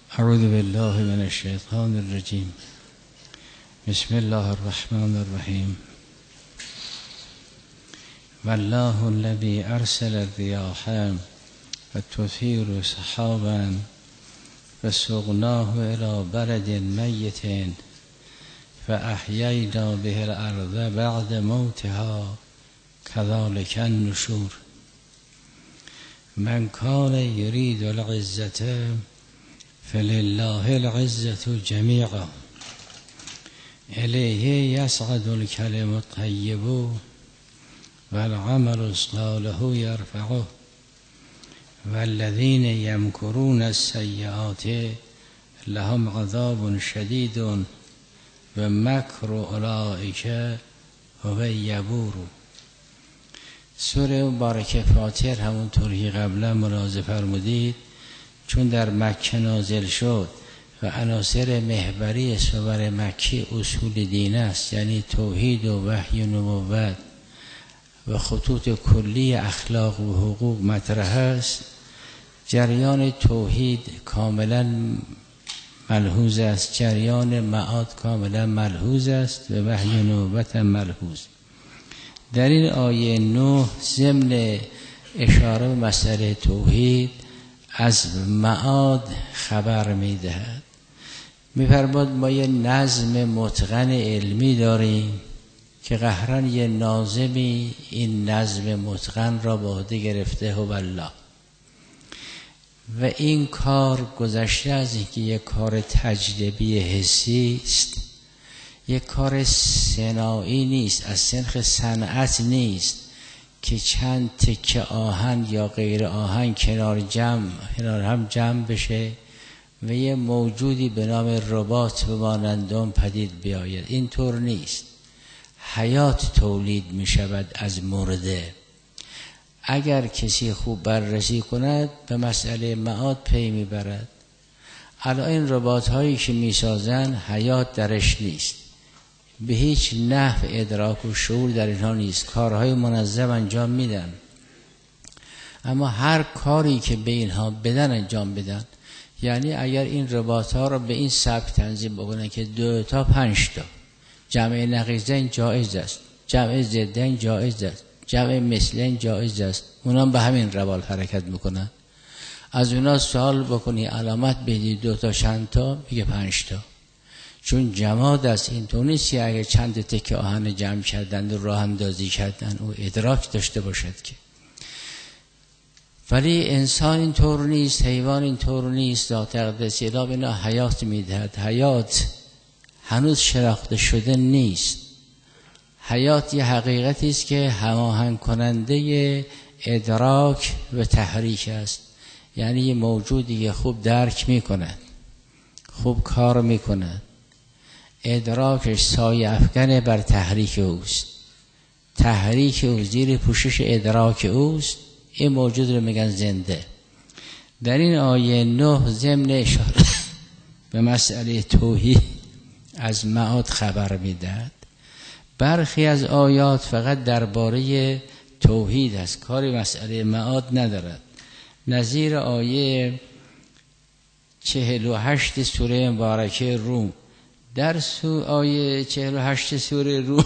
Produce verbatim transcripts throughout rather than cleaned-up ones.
اعوذ بالله من الشیطان الرجیم. بسم الله الرحمن الرحیم. والله الذی ارسل الرياح فتثير سحابا فسقناه الى بلد میت فاحیینا به الارض بعد موتها كذلك النشور. من كان يريد العزة فلله العزة جميعا إليه يصعد الكلم الطيب والعمل الصالح يرفعه والذين يمكرون السيئات لهم عذاب شديد ومكر أولئك هو یبور. سوره مبارکه فاطر همونطور که قبلا ملاحظه فرمودید چون در مکه نازل شد و عناصر محوری سور مکی اصول دین است، یعنی توحید و وحی و نبوت و خطوط کلی اخلاق و حقوق مطرح است، جریان توحید کاملا ملحوظ است، جریان معاد کاملا ملحوظ است و وحی و نبوت هم ملحوظ. در این آیه نه ضمن اشاره به مسئله توحید از معاد خبر میدهد. میفرماد ما یه نظم متقن علمی داریم که قهرن یه ناظمی این نظم متقن را به عهده گرفته هو الله و این کار گذشته از اینکه یک کار تجربی حسی است، یک کار صناعی نیست، از سنخ صنعت نیست که چند تکه آهن یا غیر آهن کنار جمع کنار هم جمع بشه و یه موجودی به نام ربات به مانندم پدید بیاید. این طور نیست. حیات تولید می شود از مرده. اگر کسی خوب بررسی کند به مسئله معاد پی می برد. الان این ربات هایی که می سازن حیات درش نیست، به هیچ نحو ادراک و شعور در اینها نیست، کارهای منظم انجام میدن، اما هر کاری که به اینها بدن انجام بدن. یعنی اگر این رباط ها را به این سبک تنظیم بکنن که دو تا پنج تا جمع نقیضین جایز است، جمع ضدین جایز است، جمع مثلین جایز است، اونا به همین روال حرکت میکنن. از اونا سوال بکنی علامت بدی دو تا چند تا، میگه پنج تا، چون جماد است. این طور نیست که اگر چند تکه آهن جمع کردن و راه اندازی کردن او ادراک داشته باشد که. ولی انسان این طور نیست، حیوان این طور نیست. ذات اقدس اله به اینا حیات میدهد. حیات هنوز شناخته شده نیست. حیات یه حقیقتی است که هماهنگ کننده ادراک و تحریک است، یعنی یه موجودی که خوب درک میکند، خوب کار میکند، ادراکش سایه افکنه بر تحریک اوست، تحریک او زیر پوشش ادراک اوست. این موجود رو میگن زنده. در این آیه نه ضمن اشاره به مسئله توحید از معاد خبر میدهد. برخی از آیات فقط درباره توحید است، کاری مسئله معاد ندارد. نظیر آیه چهل و هشت سوره مبارکه روم. در سو آیه چهل و هشت سوره روم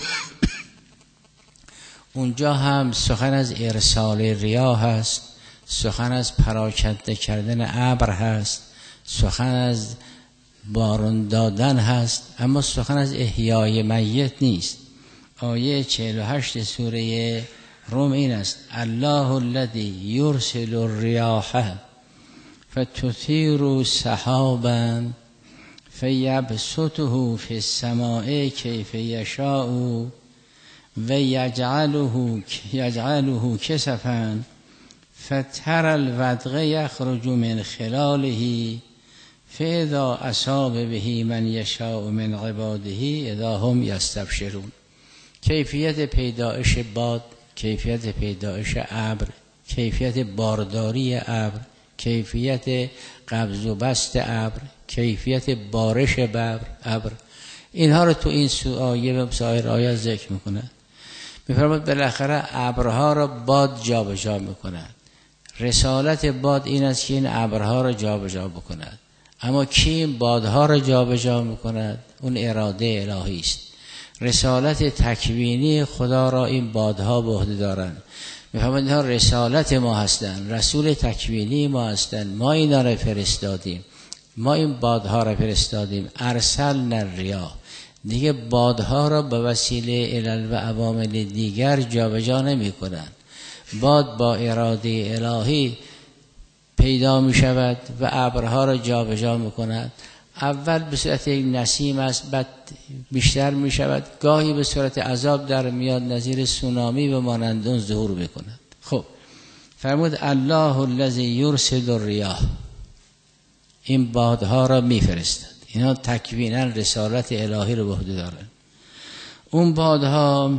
اونجا هم سخن از ارسال ریاح هست، سخن از پراکنده کردن ابر هست، سخن از باران دادن هست، اما سخن از احیای میت نیست. آیه چهل و هشت سوره روم این است: الله الذی یرسل الریاح فتثیر سحابا فیبسطه فی السماء کیف یشاء و یجعله یجعله کسفا فتر الودق یخرج من خلاله فاذا اصاب به من یشاء من عباده اذا هم یستبشرون. کیفیت پیدایش باد، کیفیت پیدایش ابر، کیفیت بارداری ابر، کیفیت قبض و بست ابر، کیفیت بارش ابر، اینها رو تو این آیه و سایر آیات ذکر میکنه. میفرماد بالاخره ابرها را باد جابجا میکند. رسالت باد این است که این ابرها را جابجا بکند. اما کی این بادها را جابجا میکند؟ اون اراده الهی است. رسالت تکوینی خدا را این بادها به عهده دارند. میفهمید اینها رسالت ما هستند، رسول تکوینی ما هستند. ما اینا را فرستادیم، ما این بادها را فرستادیم. ارسلنا الریاح، دیگه بادها را به وسیله علل و عوامل دیگر جابجا نمی کنند. باد با اراده الهی پیدا می شود و ابرها را جابجا می کند. اول به صورت یک نسیم است، بعد بیشتر می شود، گاهی به صورت عذاب در میاد، نظیر سونامی و مانند اون ظهور می کند. خب فرمود الله الذی یرسل الریاح، این بادها را می فرستد. اینا تکوینا رسالت الهی رو به عهده دارن. اون بادها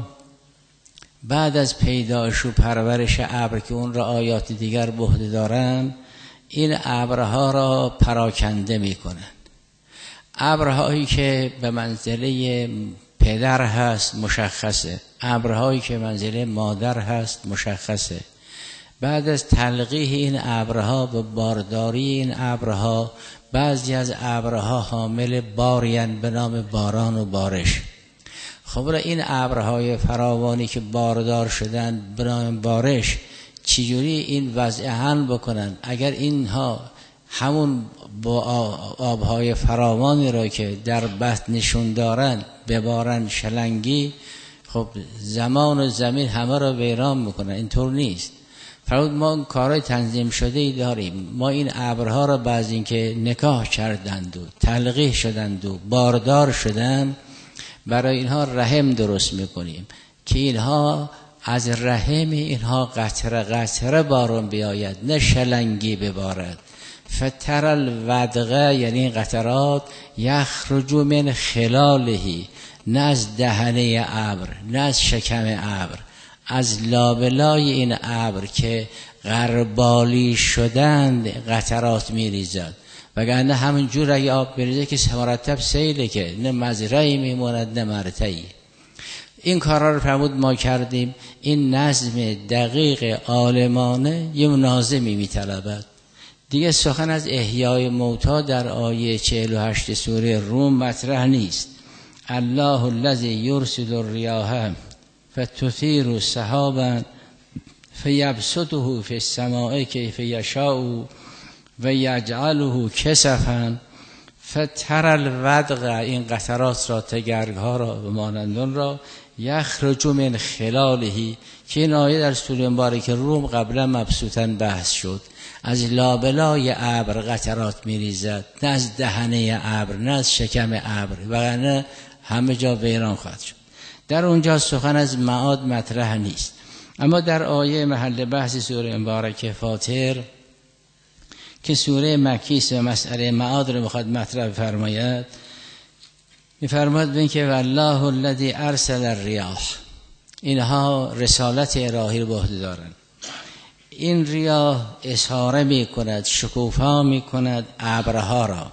بعد از پیدایش و پرورش ابر که اون را آیات دیگر به عهده دارن، این ابرها را پراکنده می کنند. ابرهایی که به منزله پدر هست مشخصه، ابرهایی که منزله مادر هست مشخصه. بعد از تلقیح این ابرها و بارداری این ابرها، بعضی از ابرها حامل باریان به نام باران و بارش. خب این ابرهای فراوانی که باردار شدن به نام بارش، چجوری این وضع حل بکنن؟ اگر اینها همون با آبهای فراوانی را که در بطنشون دارن ببارن شلنگی، خب زمان و زمین همه را ویران میکنن. اینطور نیست. فرمود ما کارهای تنظیم شده ای داریم. ما این ابرها را بعد این که نکاح کردند و تلقیح شدند و باردار شدند، برای اینها رحم درست میکنیم که اینها از رحم اینها قطره قطره بارون بیاید، نه شلنگی ببارد. فتر الودغه، یعنی قطرات، یخرج من خلالهی، نه از دهنه ابر، نه از شکم ابر، از لابلای این ابر که غربالی شدند قطرات میریزد. وگرنه همین جور اگه آب بریزه که مرتب سیله، که نه مزرعی میموند نه مرتعی. این کارا رو فرمود ما کردیم. این نظم دقیق عالمانه یه ناظمی میطلبد. دیگه سخن از احیای موتا در آیه چهل و هشت سوره روم مطرح نیست. الله الذی یرسل الریاح فتثیر سحابا فیبسطه فی السماء کیف یشاء و یجعله کسفا فتر الودغ، این قطرات را، تگرگها را و مانندون را، یخرج من خلالهی، که این آیه در سوره مبارکه روم قبلا مبسوطا بحث شد. از لابلای ابر قطرات میریزد، نه از دهنه ابر، نه از شکم ابر، وگرنه همه جا ویران خواهد شد. در اونجا سخن از معاد مطرح نیست. اما در آیه محل بحث سوره مبارکه فاطر که سوره مکی است و مسئله معاد رو میخواد مطرح فرماید، میفرماد بین که والله الذی ارسل الریاح، اینها رسالت الهی رو به عهده دارن. این ریاح اساره می کند، شکوفا می کند ابرها را.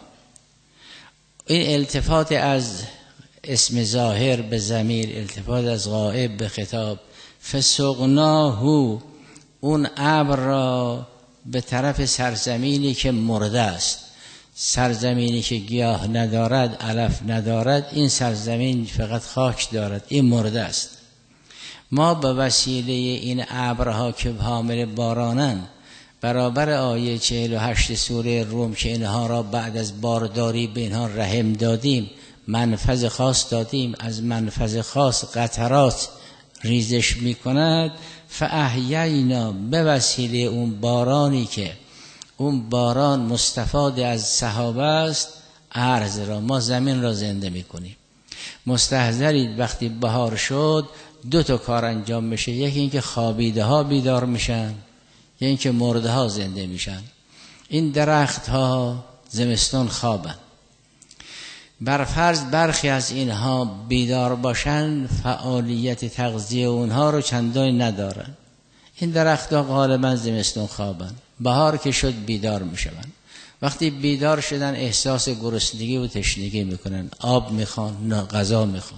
این التفات از اسم ظاهر به ضمیر، التفات از غائب به خطاب. فسقناه، اون ابر را به طرف سرزمینی که مرده است، سرزمینی که گیاه ندارد، علف ندارد، این سرزمین فقط خاک دارد، این مرده است. ما به وسیله این ابرها که حامل بارانند، برابر آیه چهل و هشت سوره روم که اینها را بعد از بارداری به اینها رحم دادیم، منفذ خاص دادیم، از منفذ خاص قطرات ریزش می کند. فاحیینا، به وسیله اون بارانی که اون باران مستفاد از صحابه است، ارض را، ما زمین را زنده می کنیم. مستحضرید وقتی بهار شد دو تا کار انجام میشه، یکی اینکه خوابیده ها بیدار میشن، یکی اینکه مرده ها زنده میشن. این درخت ها زمستان خوابن. بر فرض برخی از اینها بیدار باشن، فعالیت تغذیه اونها رو چندان ندارن. این درخت ها غالبا زمستان خوابن، بهار که شد بیدار میشن. وقتی بیدار شدن احساس گرسنگی و تشنگی میکنن، آب میخوان، غذا میخوان.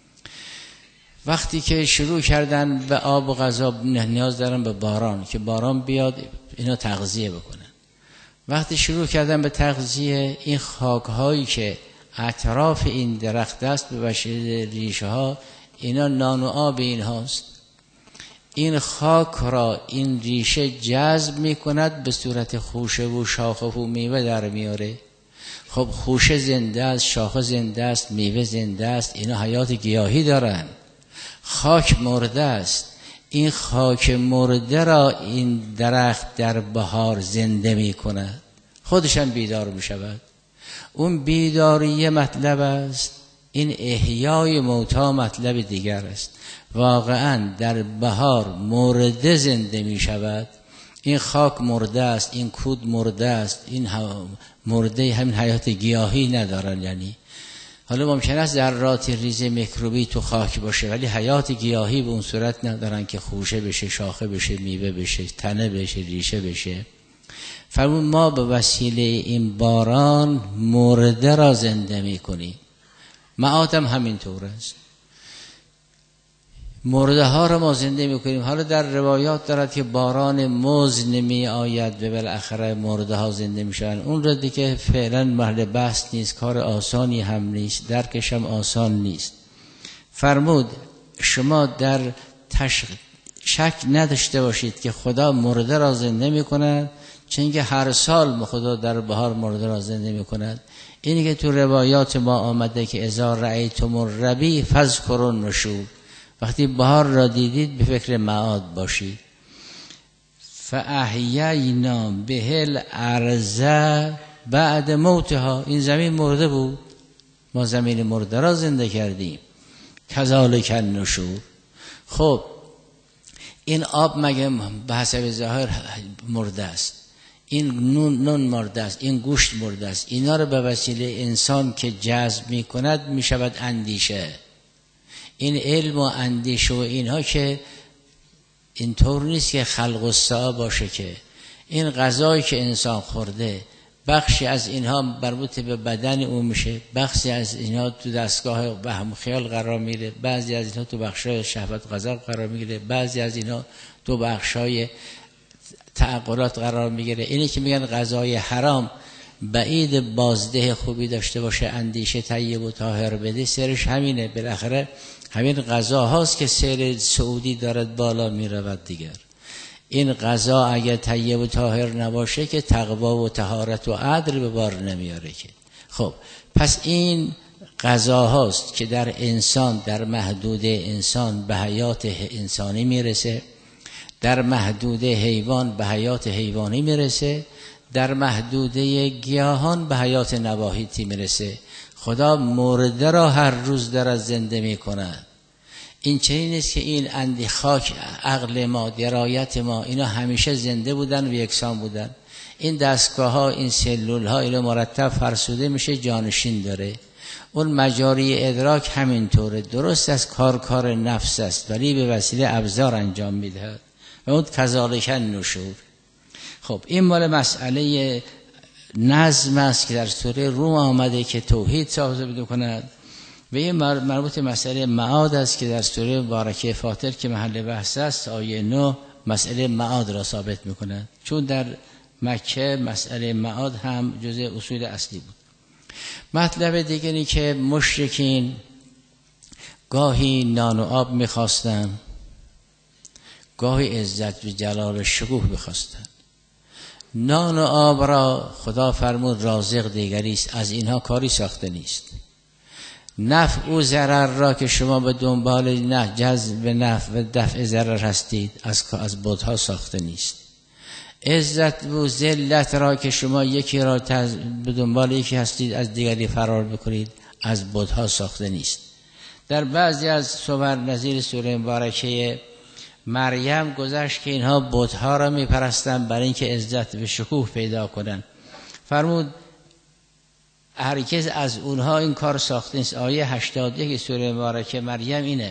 وقتی که شروع کردن به آب و غذا، نیاز دارن به باران که باران بیاد اینا تغذیه بکنن. وقتی شروع کردن به تغذیه، این خاکهایی که اطراف این درخت است به وسیله ریشه ها، اینا نان و آب این هاست. این خاک را این ریشه جذب می کند، به صورت خوشه و شاخه و میوه در میاره. خب خوشه زنده است، شاخه زنده است، میوه زنده است، اینا حیات گیاهی دارن. خاک مرده است، این خاک مرده را این درخت در بهار زنده می کند، خودش هم بیدار می شود. اون بیداری مطلب است، این احیای موتا مطلب دیگر است. واقعا در بهار مرده زنده می شود. این خاک مرده است، این کود مرده است، این مرده همین حیات گیاهی ندارن. یعنی حالا ممکن است ذرات ریز میکروبی تو خاک باشه، ولی حیات گیاهی به اون صورت ندارن که خوشه بشه، شاخه بشه، میوه بشه، تنه بشه، ریشه بشه. فرمون ما به وسیله این باران مرده را زنده می کنیم. معادم همین طور است، مرده ها را ما زنده می کنیم. حالا در روایات دارد که باران مزن می آید و بالاخره مرده ها زنده می شوند. اون را دیگه فعلا محل بحث نیست، کار آسانی هم نیست، درکش هم آسان نیست. فرمود شما در تشک شک نداشته باشید که خدا مرده را زنده می کند، چون که هر سال خدا در بهار مرده را زنده می کند. اینی که تو روایات ما آمده که اذا رأیتم الربیع فاذکروا النشور، وقتی بهار را دیدید به فکر معاد باشید. فاحیینا به الارض بعد موتها، این زمین مرده بود، ما زمین مرده را زنده کردیم. کذالک النشور. خب این آب مگه به حسب ظاهر مرده است، این نون نون مرده است، این گوشت مرده است، اینا رو به وسیله انسان که جذب می کند می شود اندیشه. این علم و اندیشه و اینها که اینطور نیست که خلق الساعه باشه، که این غذایی که انسان خورده بخشی از اینها مربوط به بدن او میشه، بخشی از اینها تو دستگاه وهم خیال قرار میگیره، بعضی از اینها تو بخشای شهوت غضب قرار میگیره، بعضی از اینها تو بخشای تعقلات قرار میگیره. اینی که میگن غذای حرام بعید بازده خوبی داشته باشه، اندیشه طیب و طاهر بده، سرش همینه. بالاخره همین غذا هاست که سیر سعودی دارد بالا میرود دیگر. این غذا اگر طیب و طاهر نباشه که تقوا و طهارت و عدل به بار نمیاره که. خب پس این غذا هاست که در انسان، در محدود انسان به حیات انسانی میرسه، در محدوده حیوان به حیات حیوانی میرسه، در محدوده گیاهان به حیات نباتی میرسه. خدا مرده را هر روز در زنده میکند. این چنین نیست که این اندی خاک عقل ما، درایت ما، اینا همیشه زنده بودن و یکسان بودن. این دستگاه ها، این سلول ها اینا مرتب فرسوده میشه، جانشین داره. اون مجاری ادراک همینطوره، درست از کار کار نفس است ولی به وسیله ابزار انجام میدهد و اون کذالک النشور. خب این مال مسئله نظم است که در سوره روم آمده که توحید ثابت کند، و این مربوط مسئله معاد است که در سوره مبارکه فاطر که محل بحث است آیه نه مسئله معاد را ثابت میکند، چون در مکه مسئله معاد هم جزء اصول اصلی بود. مطلب دیگری که مشرکین گاهی نان و آب میخواستن، گاهی عزت و جلال و شکوه میخواستن. نان و آب را خدا فرمود رازق دیگری است، از اینها کاری ساخته نیست. نفع و ضرر را که شما به دنبال نه جذب نفع و دفع ضرر هستید، از از بت‌ها ساخته نیست. عزت و ذلت را که شما یکی را تز... به دنبال یکی هستید از دیگری فرار بکنید، از بت‌ها ساخته نیست. در بعضی از سور نظیر سوره مبارکه مریم گذشت که اینها بت‌ها را میپرستن برای اینکه عزت و شکوه پیدا کنن. فرمود هرگز از اونها این کار ساخته نیست. آیه هشتاد و یک سوره مبارکه مریم اینه: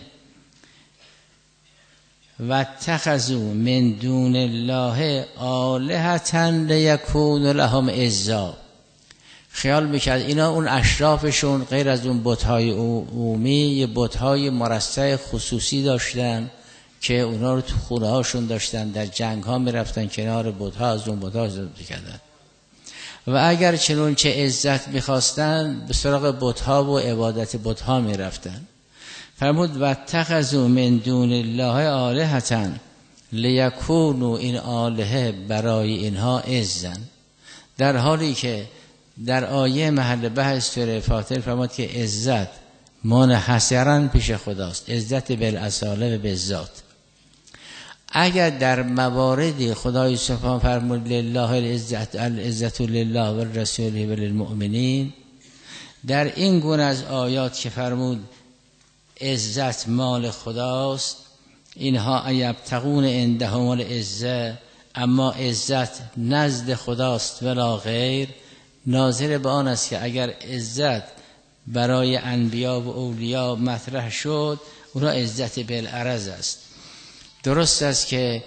واتخذوا من دون الله آلهة لیکونوا لهم عزا. خیال میکرد اینا اون اشرافشون غیر از اون بت‌های عمومی یه بت‌های مرصع خصوصی داشتن که اونا رو تو خونه هاشون داشتن، در جنگ ها میرفتن کنار بت‌ها، از اون بت‌ها استفاده کردن. و اگر چنون چه عزت میخواستن به سراغ بتها و عبادت بتها میرفتن. فرمود واتخذوا من دون الله آلهة لیکونوا، این آلهه برای اینها عزن، در حالی که در آیه محل بحث سوره فاطر فرمود که عزت منحصرا پیش خداست، عزت بالاصاله و بالذات. اگر در مواردی خدای سبحانه فرمود لله العزت العزت لله و الرسول و للمؤمنین، در این گونه از آیات که فرمود عزت مال خداست، اینها یبتغون عندهم العزه، اما عزت نزد خداست ولا غیر، ناظر به آن است که اگر عزت برای انبیا و اولیا مطرح شد، اونا عزت بالعرض است. درست است که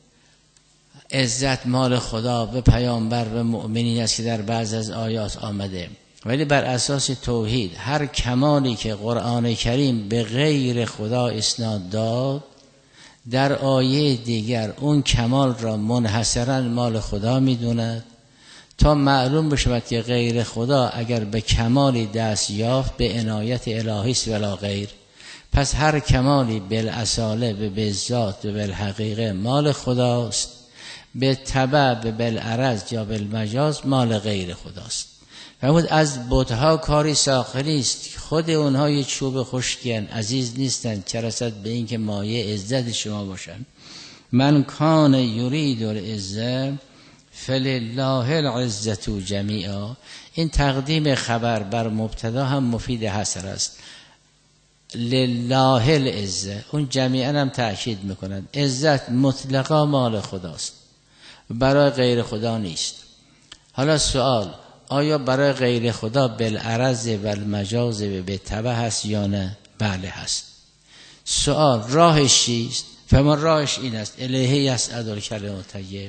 عزت مال خدا به پیامبر و مؤمنین است که در بعض از آیات آمده، ولی بر اساس توحید هر کمالی که قرآن کریم به غیر خدا اسناد داد، در آیه دیگر اون کمال را منحصرا مال خدا میدوند، تا معلوم بشود که غیر خدا اگر به کمالی دست یافت به عنایت الهی است ولا غیر. پس هر کمالی بالاصاله و بالذات و بالحقیقه مال خداست، به تبع و بالعرض یا بالمجاز مال غیر خداست. فرمود از بتها کاری ساخری است، خود اونها یه چوب خشکی‌اند، عزیز نیستند، چه رسد به این که مایه عزت شما باشند. من کان یرید العزه فلله العزة جمیعا. این تقدیم خبر بر مبتدا هم مفید حصر است. لله العزه، اون جمیعا هم تأکید میکنند عزت مطلقا مال خداست، برای غیر خدا نیست. حالا سوال، آیا برای غیر خدا بالعرض و المجاز و بالتبع هست یا نه؟ بله هست. سوال راهش چیست؟ فما راهش این است الیه یصعد الکلم الطیب.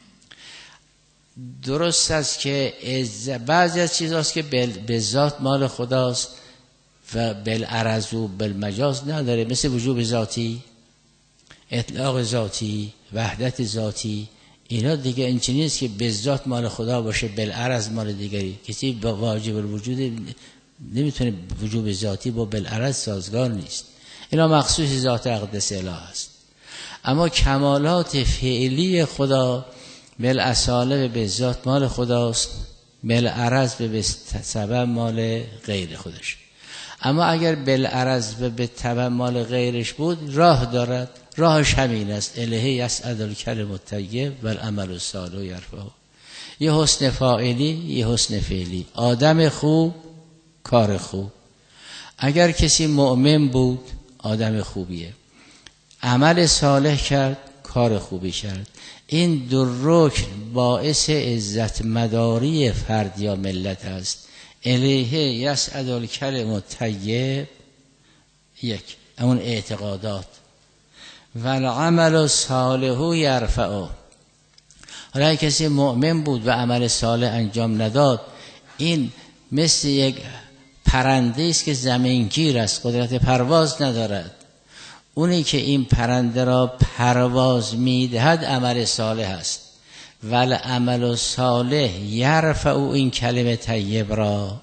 درست است که بعضی از چیزاست که به ذات مال خداست و بالعرض و بالمجاز نداره، مثل وجوب ذاتی، اطلاق ذاتی، وحدت ذاتی، اینا دیگه این چیزی نیست که به ذات مال خدا باشه بالعرض مال دیگری. کسی با واجب الوجود نمیتونه وجوب ذاتی با بالعرض سازگار نیست، اینا مخصوص ذات اقدس اله است. اما کمالات فعلی خدا بالاصاله و به ذات مال خداست، بالعرض و به سبب مال غیر خودش. اما اگر بالعرض و به تبع مال غیرش بود، راه دارد، راهش همین است الیه یصعد الکلم الطیب و العمل الصالح یرفعه. یه حسن فاعلی، یه حسن فعلی. آدم خوب کار خوب. اگر کسی مؤمن بود آدم خوبیه، عمل صالح کرد کار خوبی کرد. این دو رکن باعث عزت مداری فرد یا ملت است. الیه یصعد الکلم الطیب یک، اون اعتقادات، و العمل الصالح یرفعه. حالا کسی مؤمن بود و عمل صالح انجام نداد، این مثل یک پرنده است که زمینگیر است، قدرت پرواز ندارد. اونی که این پرنده را پرواز میدهد عمل صالح است. ول عمل الصالح یرفع این کلمه طیب را.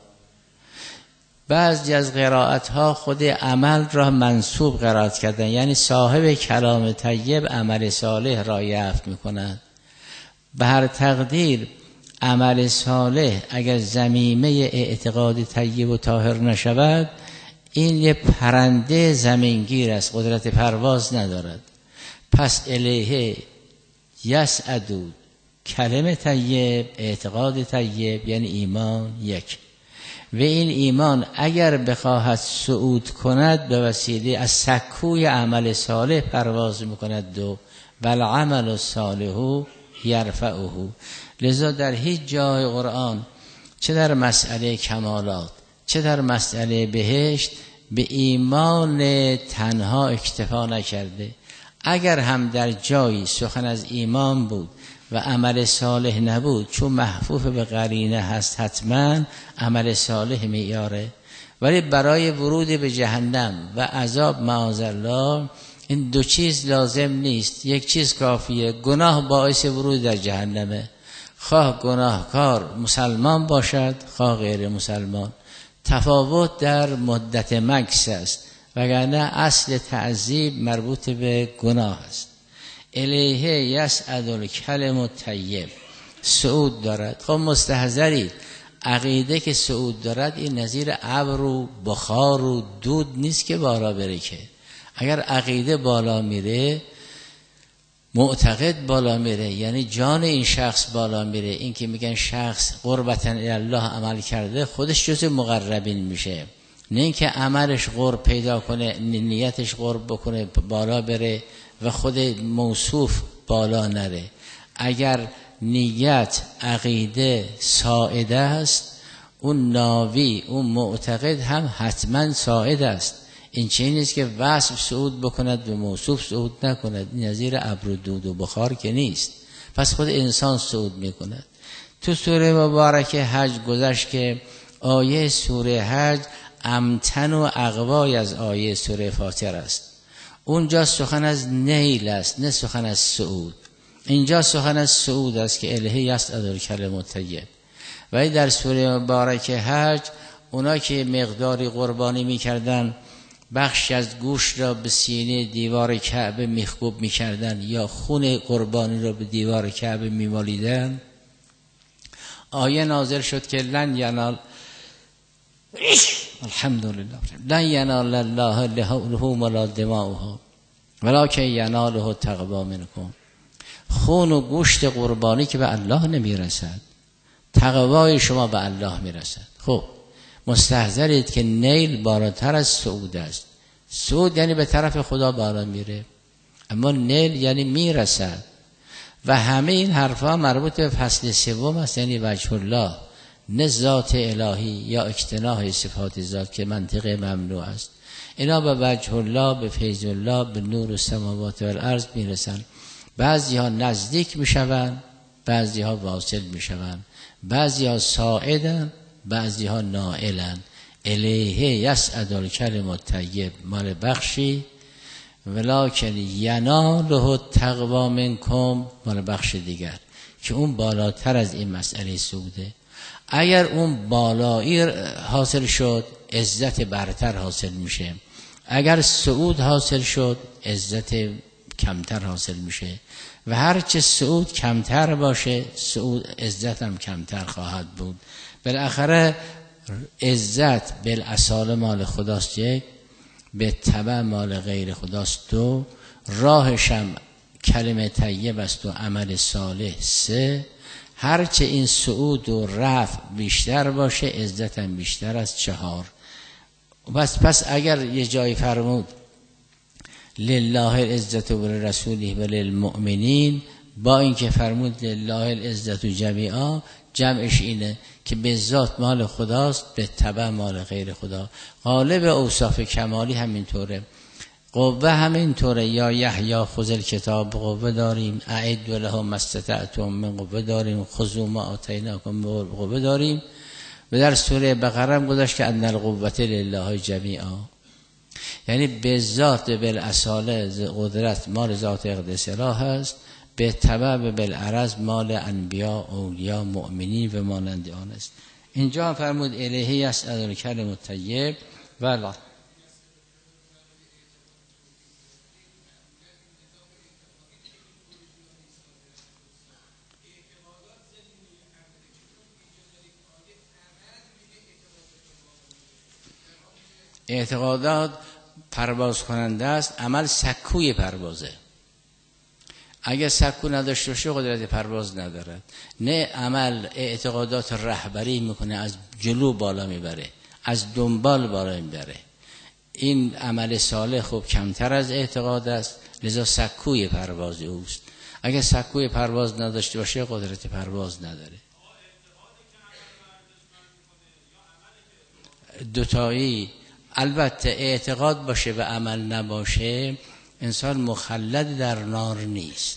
بعضی از قرائت ها خود عمل را منصوب قرائت کردن، یعنی صاحب کلام طیب عمل صالح را یافت میکند. به هر تقدیر عمل صالح اگر ضمیمه اعتقاد طیب و طاهر نشود، این یه پرنده زمینگیر است، قدرت پرواز ندارد. پس الیه یصعد کلمه طیب، اعتقاد طیب یعنی ایمان یک. و این ایمان اگر بخواهد صعود کند به وسیله از سکوی عمل صالح پرواز میکند. دو، والعمل الصالح یرفعه. لذا در هیچ جای قرآن، چه در مسئله کمالات چه در مسئله بهشت، به ایمان تنها اکتفا نکرده. اگر هم در جایی سخن از ایمان بود و عمل صالح نبود، چون محفوف به قرینه هست حتما عمل صالح معیاره. ولی برای ورود به جهنم و عذاب معاذالله این دو چیز لازم نیست، یک چیز کافیه. گناه باعث ورود در جهنمه، خواه گناهکار مسلمان باشد خواه غیر مسلمان. تفاوت در مدت مکث است، وگرنه اصل تعذیب مربوط به گناه است. الیه یصعد الکلم الطیب، صعود دارد. خب مستحضرید عقیده که صعود دارد این نظیر ابر و بخار و دود نیست که بالا بره. که اگر عقیده بالا میره، معتقد بالا میره، یعنی جان این شخص بالا میره. این که میگن شخص قربتاً الله عمل کرده، خودش جز مقربین میشه، نه اینکه عملش قرب پیدا کنه، نیتش قرب بکنه بالا بره و خود موصوف بالا نره. اگر نیت عقیده ساعده است، اون ناوی اون معتقد هم حتما ساعد است. این چیزی نیست که وصف صعود بکند و موصوف صعود نکند. این نظیر ابر و دود و بخار که نیست. پس خود انسان صعود میکند. تو سوره مبارکه حج گذشت که آیه سوره حج امتن و اقوای از آیه سوره فاطر است. اونجا سخن از نیل است، نه سخن از صعود. اینجا سخن از صعود است که الیه یصعد الکلم الطیب. ولی در سوره مبارکه حج اونا که مقداری قربانی میکردن، بخش از گوشت را به سینه دیوار کعبه میخکوب میکردن یا خون قربانی را به دیوار کعبه میمالیدن، آیه نازل شد که لن ینال الحمدلله لن ینال الله لحوم ولا دماؤها ولکن یناله التقوی منکم. خون و گوشت قربانی که به الله نمیرسد، تقوای شما به الله میرسد. خب مستحضرید که نیل بالاتر از صعود است. صعود یعنی به طرف خدا بالا میره، اما نیل یعنی میرسد. و همه این حرفا مربوط به فصل سوم است، یعنی وجه الله، نه ذات الهی یا اجتناح صفات ذات که منطق ممنوع است. اینا به وجه الله، به فیض الله، به نور السماوات و الارض میرسن. بعضی ها نزدیک میشوند، بعضی ها واصل میشوند، بعضی ها صاعدن، بعضی ها نائلن. الیه یصعد الکلم الطیب مال بخشی، ولکن یناله التقوی منکم مال بخش دیگر که اون بالاتر از این مسئله صعوده. اگر اون بالایی حاصل شد، عزت برتر حاصل میشه. اگر صعود حاصل شد، عزت کمتر حاصل میشه. و هرچه صعود کمتر باشه، صعود عزت هم کمتر خواهد بود. بالاخره عزت بالاصاله مال خداست یک، به تبع مال غیر خداست دو، راهش هم کلمه طیب است و عمل صالح سه. هرچه این صعود و رفع بیشتر باشه، عزت هم بیشتر از چهار. بس پس اگر یه جایی فرمود لله العزت و لرسوله و للمؤمنین، با اینکه فرمود لله العزت جمیعا، جمعش اینه که به ذات مال خداست، به تبع مال غیر خدا. غالب اوصاف کمالی همینطوره، قوه همینطوره. یا یحیی خذ الکتاب قوه داریم، اعد لهم ما استطعتم من قوه داریم، خذوا ما آتیناکم قوه داریم. و در سوره بقره هم گذاشت که ان القوة لله جمیعا، یعنی به ذات بالاصاله قدرت مال ذات اقدس الله هست، به تبع بالعرض مال انبیا، اولیا، مؤمنین و مانند آن است. اینجا هم فرمود الیه یصعد الکلم الطیب و اعتقادات پرواز کننده است، عمل سکوی پروازه. اگر سکو نداشته باشه قدرت پرواز ندارد. نه عمل اعتقادات رهبری میکنه، از جلو بالا میبره، از دنبال بالا میبره. این عمل صالح خب کمتر از اعتقاد است، لذا سکوی پرواز اوست. اگر سکوی پرواز نداشته باشه قدرت پرواز نداره. دوتایی، البته اعتقاد باشه و عمل نباشه، انسان مخلد در نار نیست.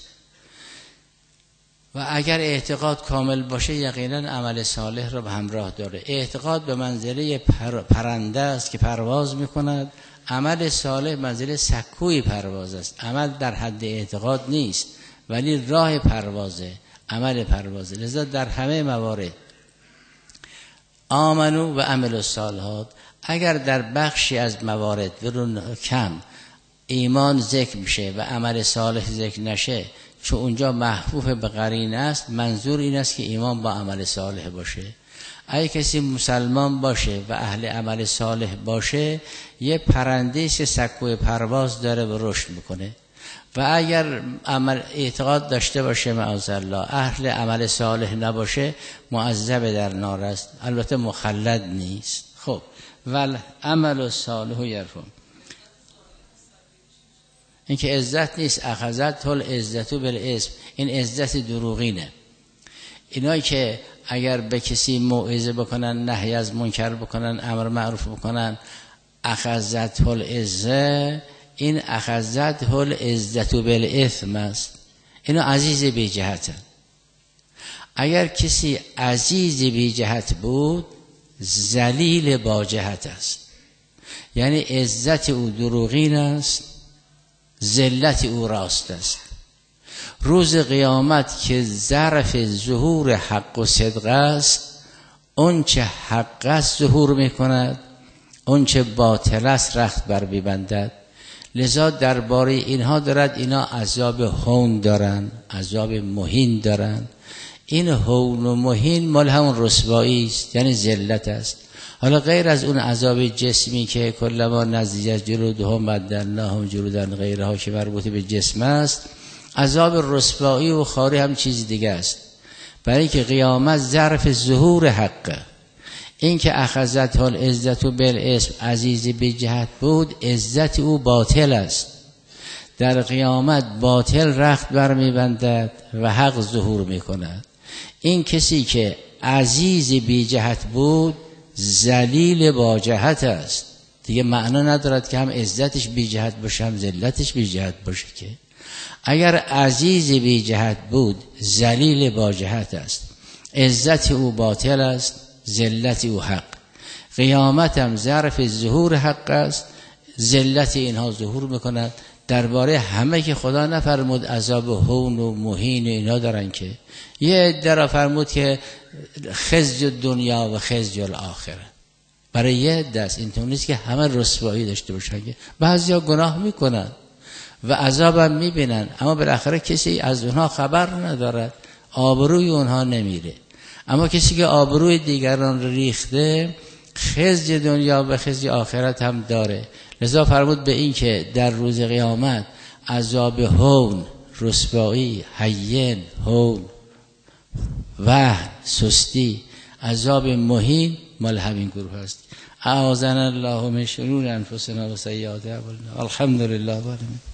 و اگر اعتقاد کامل باشه یقینا عمل صالح را به همراه داره. اعتقاد به منزله پر پرنده است که پرواز میکند، عمل صالح منزله سکوی پرواز است. عمل در حد اعتقاد نیست ولی راه پروازه. عمل پروازه. لذا در همه موارد آمنو و عمل الصالحات، اگر در بخشی از موارد برون کم ایمان ذکر میشه و عمل صالح ذکر نشه، چون اونجا محفوف به قرینه است، منظور این است که ایمان با عمل صالح باشه. اگه کسی مسلمان باشه و اهل عمل صالح باشه، یه پرنده است سکوی پرواز داره و رشد میکنه. و اگر عمل اعتقاد داشته باشه معاذالله اهل عمل صالح نباشه، معذب در نار است، البته مخلد نیست. خب ول عمل الصالح یرفع، این که عزت نیست، اخذت هل عزتو بالاسم، این عزت دروغینه. اینایی که اگر به کسی موعظه بکنن، نهی از منکر بکنن، امر معروف بکنن، اخذت هل عزه، این اخذت هل عزتو بالاثم است. اینا عزیز بی جهتن. اگر کسی عزیز بی جهت بود، ذلیل با جهت است. یعنی عزت او دروغین است، ذلت او راست است. روز قیامت که ظرف ظهور حق و صدق است، اون چه حق است ظهور میکند، اون چه باطل است رخت بر میبندد. لذا درباره اینها دارد اینا عذاب هون دارن، عذاب مهین دارن. این هون و مهین مال همون رسوایی است، یعنی ذلت است. حالا غیر از اون عذاب جسمی که کلما نضجت جلودهم بدلناهم جلودا غیرها که مربوط به جسم است، عذاب رسوایی و خاری هم چیز دیگه است. برای که قیامت ظرف ظهور حقه. این که اخذت هل عزت و بالاسم، عزیز به جهت بود، عزت او باطل است. در قیامت باطل رخت بر میبندد و حق ظهور میکند. این کسی که عزیز بی جهت بود، ذلیل با جهت است. دیگه معنا ندارد که هم عزتش بی جهت باشه هم ذلتش بی جهت باشه. که اگر عزیز بی جهت بود، ذلیل با جهت است، عزت او باطل است، ذلت او حق. قیامت هم ظرف ظهور حق است، ذلت اینها ظهور میکند. درباره همه که خدا نفرمود عذاب هون و مهین و اینها دارن، که یه عده را فرمود که خزی دنیا و خزی الاخره. برای یه عده است، اینطور نیست که همه رسوایی داشته باشن. بعضیا گناه میکنن و عذاب هم میبینن، اما بالاخره کسی از اونها خبر ندارد، آبروی اونها نمیره. اما کسی که آبروی دیگران رو ریخته، خزی دنیا و خزی آخرت هم داره. لذا فرمود به این که در روز قیامت عذاب هون، رسوایی، هین، هون، وهن، سستی، عذاب مهین مال همین گروه است. اعاذنا الله من شرور انفسنا و سیئات اعمالنا. الحمدلله.